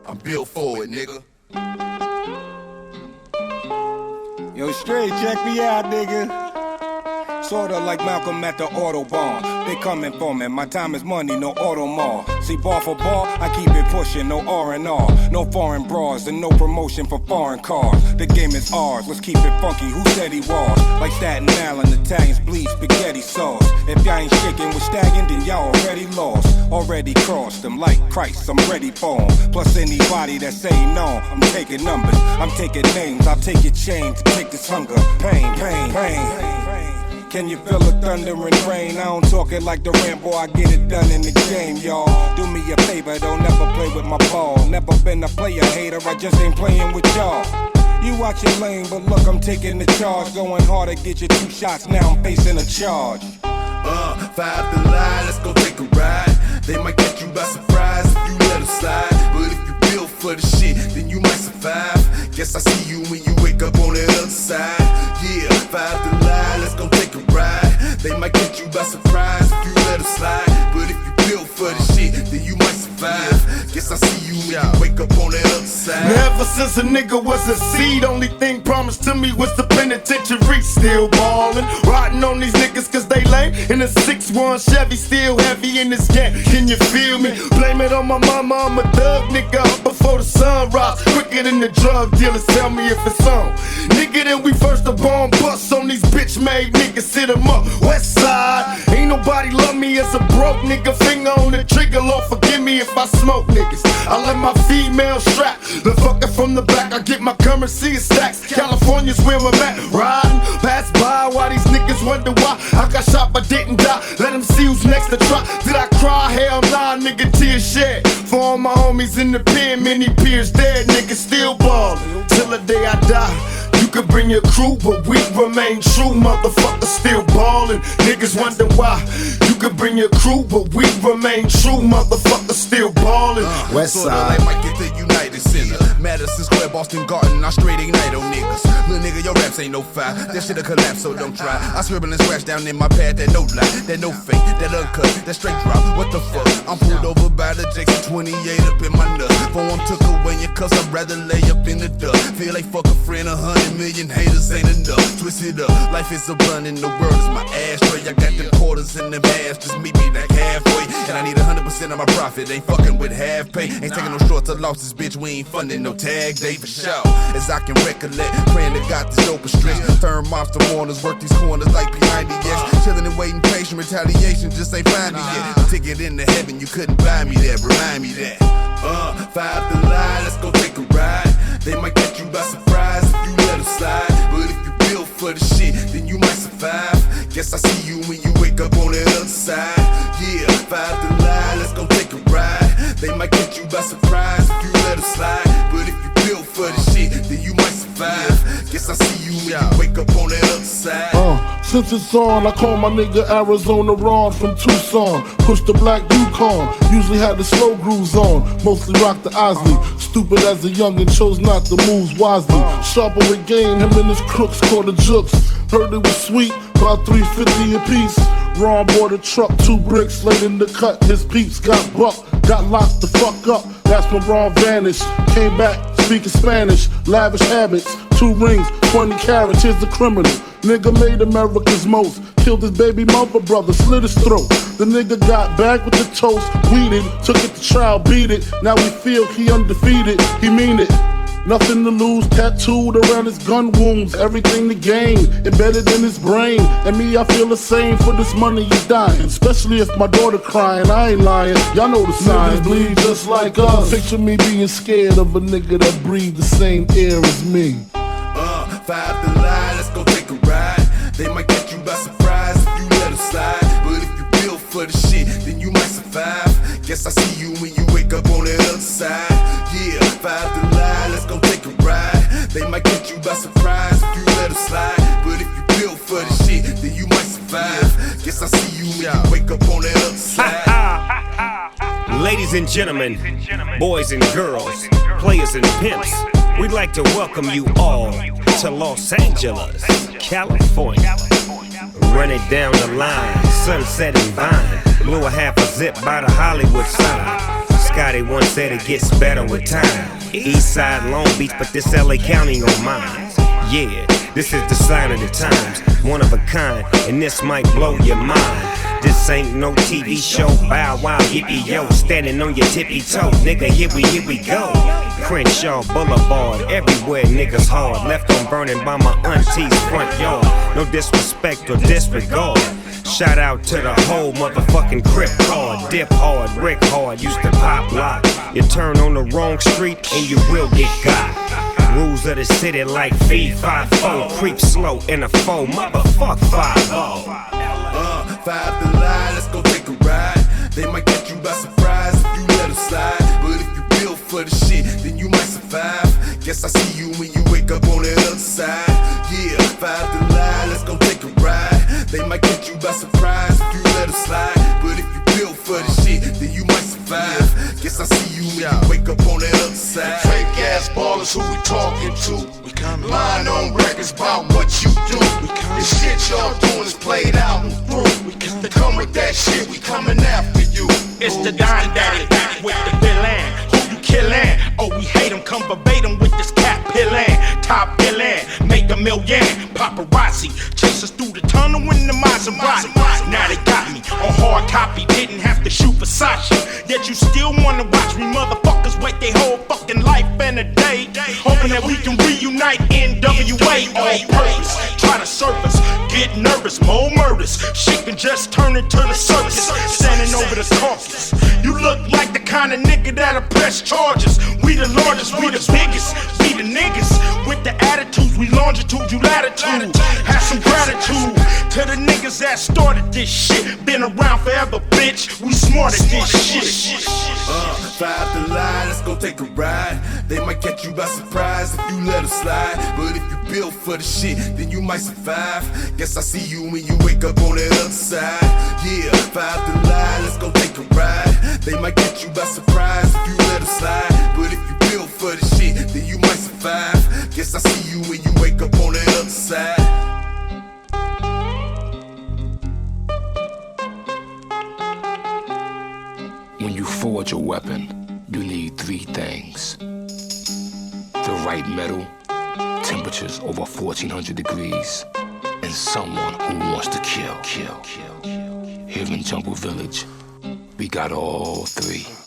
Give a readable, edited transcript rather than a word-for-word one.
I'm built for it, nigga. Yo, straight, check me out, nigga. Sorta like Malcolm at the Autobahn. They coming for me, my time is money, no Automall. See, bar for bar, I keep it pushing, no R&R. No foreign bras and no promotion for foreign cars. The game is ours, let's keep it funky, who said he was? Like Staten Island, Italians bleed spaghetti sauce. If y'all ain't shaking with Staggin', then y'all already lost. Already crossed them like Christ, I'm ready for 'em. Plus anybody that say no, I'm taking numbers. I'm taking names, I'll take your chain to take this hunger. Pain, pain, pain. Can you feel the thunder and rain? I don't talk it like the Rambo, I get it done in the game, y'all. Do me a favor, don't never play with my ball. Never been a player hater, I just ain't playing with y'all. You watch your lane, but look, I'm taking the charge. Going hard to get you 2 shots, now I'm facing a charge. 5 to line, let's go take a ride. They might catch you by surprise if you let them slide. But if you build for the shit, then you might survive. Guess I see you when you wake up on the other side. Yeah, 5 to line, let's go take a ride. They might catch you by surprise if you let them slide. But if you build for the shit, then you might survive. Guess I see you when you wake up on the other side. Never since a nigga was a seed, only thing promised to me was the penitentiary. Still ballin', riding on these niggas cause they lame. In a 6-1 Chevy, still heavy in this game. Can you feel me? Blame it on my mama, I'm a thug nigga up before the sun rise. Quicker than the drug dealers, tell me if it's on. Nigga, then we first the bomb bust on these bitch made niggas, sit 'em up. West side, ain't nobody love me as a broke nigga. Finger on the trigger, Lord forgive me if I smoke niggas. I let my female strap, the fucker from the back. I get my currency in stacks. California's where I'm at, riding. Pass by while these niggas wonder why I got shot but didn't die. Let them see who's next to try. Did I cry? Hell nah, nigga, tears shed. For all my homies in the pen, many peers dead. Niggas still ballin' till the day I die. You can bring your crew, but we remain true. Motherfuckers still ballin'. Niggas wonder why. You can bring your crew, but we remain true. Motherfuckers still ballin'. West side, like Mike at the United Center, Madison Square, Boston Garden. I straight ignite on niggas. Little nigga, your raps ain't no fire. That shit'll collapse, so don't try. I scribble and scratch down in my pad. That no lie, that no fake, that uncut, that straight drop. What the fuck? I'm pulled over by the Jackson 28 up in my nut. Phone took away your cuss, I'd rather lay up in the dust. Feel like fuck a friend, 100 million haters ain't enough. Twist it up, life is a blunt and the world is my ashtray. I got them quarters in them halves, just meet me like halfway. And I need 100% of my profit, ain't fucking with half pay. Ain't taking no shorts or losses, bitch, we ain't funding no tag day for sure. As I can recollect, praying to God this open stretch. Turn monster warners, work these corners like P90X. Chillin' and waiting patient, retaliation just ain't find me yet. Ticket into heaven, you couldn't buy me that, remind me that. 5 to line, let's go take a ride. They might catch you by surprise if you let them slide. But if you build for the shit, then you might survive. Guess I see you when you wake up on the other side. Yeah, 5 to line, let's go take a ride. They might catch you by surprise if you let them slide. But if you build for the shit, then you might survive. Guess I see you when you wake up on the other side. Since it's on, I call my nigga Arizona Ron from Tucson. Push the black Yukon, usually had the slow grooves on. Mostly rock the Osley. Stupid as a youngin', chose not to move wisely. Sharper with game, him and his crooks caught the jukes. Heard it was sweet, about $3.50 a piece. Ron bought a truck, 2 bricks late in the cut. His peeps got bucked, got locked the fuck up. That's when Ron vanished. Came back, speaking Spanish, lavish habits. 2 rings, 20 carats, here's the criminal. Nigga made America's most. Killed his baby mother brother, slit his throat. The nigga got back with the toast, weeded, took it to trial, beat it. Now we feel he undefeated, he mean it. Nothing to lose, tattooed around his gun wounds. Everything to gain, embedded in his brain. And me, I feel the same for this money you dying. Especially if my daughter crying, I ain't lying. Y'all know the signs, bleed just like us. Picture me being scared of a nigga that breathe the same air as me. 5 to line, let's go take a ride. They might catch you by surprise if you let them slide. But if you build for the shit, then you might survive. Guess I see you when you wake up on the other side. Yeah, 5 to line, let's go take a ride. They might catch you by surprise if you let them slide. But if you build for the shit, then you might survive. Guess I see you when you wake up on the other side. Ladies and gentlemen, boys and girls, players and pimps, we'd like to welcome you all to Los Angeles, California. Run it down the line, Sunset and Vine. Blew a half a zip by the Hollywood sign. Scotty once said it gets better with time. East side Long Beach, but this LA County on mine. Yeah, this is the sign of the times, one of a kind, and this might blow your mind. This ain't no TV show, bow wow, yippee yo, standing on your tippy toe, nigga, here we go. Crenshaw Boulevard, everywhere niggas hard, left on burning by my auntie's front yard. No disrespect or disregard. Shout out to the whole motherfucking Crip card. Dip hard, brick hard, used to pop lock. You turn on the wrong street and you will get got. Rules of the city like fee-fi-fo. Creep slow in a foe, motherfuck 5-0. 5 to lie, let's go take a ride. They might catch you by surprise if you let them slide. But if you build for the shit, then you might survive. Guess I see you when you wake up on the other side. Yeah, 5 to lie, let's go take a ride. They might catch you by surprise if you let them slide. But if you build for the shit, then you might survive. Guess I see you when you wake up on the other side. Fake ass ballers, who we talking to? Lying on records about what you do. The shit y'all doing is played out and through. To come with that shit, we coming after you. It's the Don Daddy back with the villain. Who you killin'? Oh, we hate him, come verbatim with this cat pillin'. Top villain, make $1 million. Paparazzi chase us through the tunnel in the Maserati. Now they got me on hard copy, didn't have to shoot Versace. Yet you still wanna watch me motherfuckers wait their whole fucking life and a day, hoping that we can reunite NWA on purpose. Try to surface, get nervous, more murders. Shit can just turn into the circus, standing over the carcass. You look like the kind of nigga that'll press charges. We the largest, we the biggest, we the niggas with the attitudes. We longitude, you latitude. Have some gratitude to the niggas that started this shit. Been around forever, bitch. We smart at this shit. 5 to lie, let's go take a ride. They might catch you by surprise if you let them slide. But if you build for the shit, then you might survive. Guess I see you when you wake up on the other side. Yeah, 5 to lie, let's go take a ride. They might catch you by surprise if you let them slide. But if you build for the shit, then you might survive. Guess I see you when you wake up on the other side. When you forge a weapon, you need 3 things. The right metal, temperatures over 1400 degrees, and someone who wants to kill. Here in Jungle Village, we got all 3.